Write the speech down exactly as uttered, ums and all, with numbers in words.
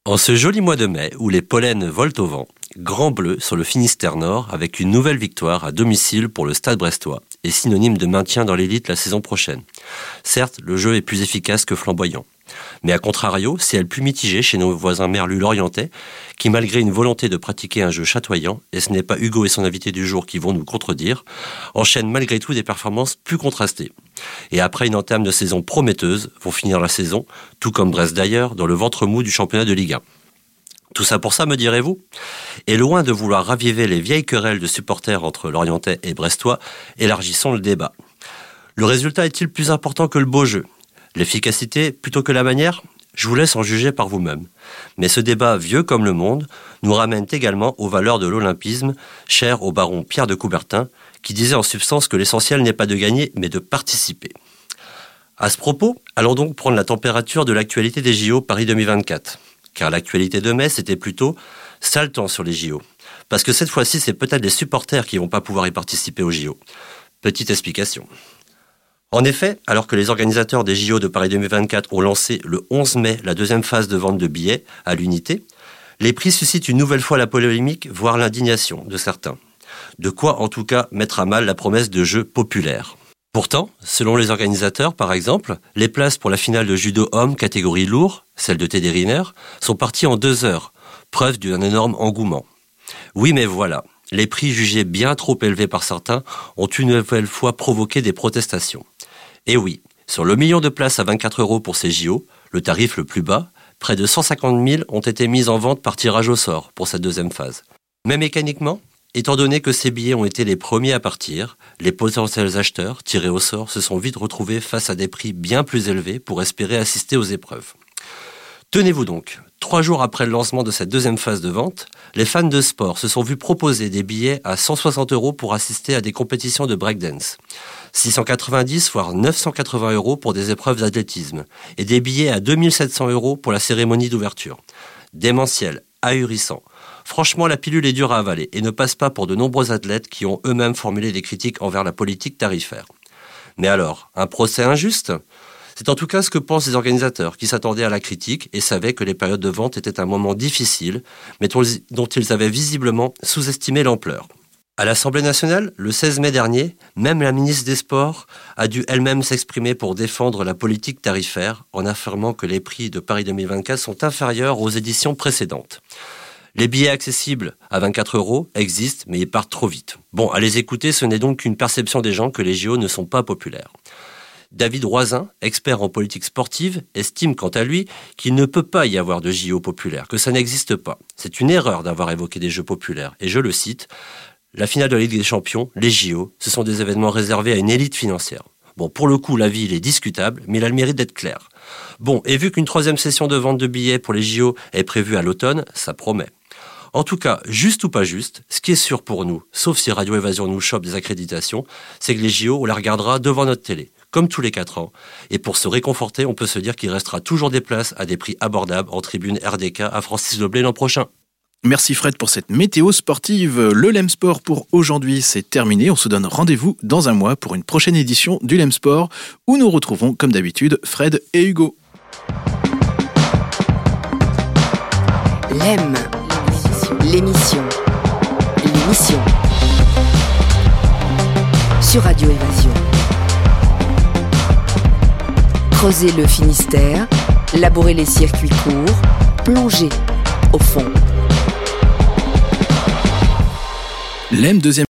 En ce joli mois de mai, où les pollens volent au vent, Grand Bleu sur le Finistère Nord avec une nouvelle victoire à domicile pour le Stade brestois et synonyme de maintien dans l'élite la saison prochaine. Certes, le jeu est plus efficace que flamboyant. Mais à contrario, ciel plus mitigé chez nos voisins merlus lorientais, qui malgré une volonté de pratiquer un jeu chatoyant, et ce n'est pas Hugo et son invité du jour qui vont nous contredire, enchaînent malgré tout des performances plus contrastées. Et après une entame de saison prometteuse, vont finir la saison, tout comme Brest d'ailleurs, dans le ventre mou du championnat de Ligue un. Tout ça pour ça, me direz-vous ? Et loin de vouloir raviver les vieilles querelles de supporters entre Lorientais et Brestois, élargissons le débat. Le résultat est-il plus important que le beau jeu ? L'efficacité plutôt que la manière ? Je vous laisse en juger par vous-même. Mais ce débat vieux comme le monde nous ramène également aux valeurs de l'olympisme, chères au baron Pierre de Coubertin, qui disait en substance que l'essentiel n'est pas de gagner, mais de participer. À ce propos, allons donc prendre la température de l'actualité des J O Paris deux mille vingt-quatre. Car l'actualité de mai, c'était plutôt sale temps sur les J O. Parce que cette fois-ci, c'est peut-être les supporters qui ne vont pas pouvoir y participer aux J O. Petite explication. En effet, alors que les organisateurs des J O de Paris deux mille vingt-quatre ont lancé le onze mai la deuxième phase de vente de billets à l'unité, les prix suscitent une nouvelle fois la polémique, voire l'indignation de certains. De quoi, en tout cas, mettre à mal la promesse de jeux populaires. Pourtant, selon les organisateurs, par exemple, les places pour la finale de judo homme catégorie lourd, celle de Teddy Riner, sont parties en deux heures, preuve d'un énorme engouement. Oui, mais voilà, les prix jugés bien trop élevés par certains ont une nouvelle fois provoqué des protestations. Et oui, sur le million de places à vingt-quatre euros pour ces J O, le tarif le plus bas, près de cent cinquante mille ont été mises en vente par tirage au sort pour cette deuxième phase. Mais mécaniquement, étant donné que ces billets ont été les premiers à partir, les potentiels acheteurs tirés au sort se sont vite retrouvés face à des prix bien plus élevés pour espérer assister aux épreuves. Tenez-vous donc, trois jours après le lancement de cette deuxième phase de vente, les fans de sport se sont vus proposer des billets à cent soixante euros pour assister à des compétitions de breakdance, six cent quatre-vingt-dix voire neuf cent quatre-vingts euros pour des épreuves d'athlétisme et des billets à deux mille sept cents euros pour la cérémonie d'ouverture. Démentiel, ahurissant. Franchement, la pilule est dure à avaler et ne passe pas pour de nombreux athlètes qui ont eux-mêmes formulé des critiques envers la politique tarifaire. Mais alors, un procès injuste ? C'est en tout cas ce que pensent les organisateurs, qui s'attendaient à la critique et savaient que les périodes de vente étaient un moment difficile, mais dont ils avaient visiblement sous-estimé l'ampleur. À l'Assemblée nationale, le seize mai dernier, même la ministre des Sports a dû elle-même s'exprimer pour défendre la politique tarifaire, en affirmant que les prix de Paris deux mille vingt-quatre sont inférieurs aux éditions précédentes. Les billets accessibles à vingt-quatre euros existent, mais ils partent trop vite. Bon, à les écouter, ce n'est donc qu'une perception des gens que les J O ne sont pas populaires. David Roisin, expert en politique sportive, estime quant à lui qu'il ne peut pas y avoir de J O populaires, que ça n'existe pas. C'est une erreur d'avoir évoqué des jeux populaires. Et je le cite, « La finale de la Ligue des Champions, les J O, ce sont des événements réservés à une élite financière. » Bon, pour le coup, l'avis, il est discutable, mais il a le mérite d'être clair. Bon, et vu qu'une troisième session de vente de billets pour les J O est prévue à l'automne, ça promet. En tout cas, juste ou pas juste, ce qui est sûr pour nous, sauf si Radio Évasion nous chope des accréditations, c'est que les J O, on les regardera devant notre télé, comme tous les quatre ans. Et pour se réconforter, on peut se dire qu'il restera toujours des places à des prix abordables en tribune R D K à Francis Leblay l'an prochain. Merci Fred pour cette météo sportive. Le Lem Sport pour aujourd'hui, c'est terminé. On se donne rendez-vous dans un mois pour une prochaine édition du Lem Sport où nous retrouvons comme d'habitude Fred et Hugo. Lem, l'émission, l'émission sur Radio Évasion. Creuser le Finistère, labourer les circuits courts, plonger au fond. Lem deuxième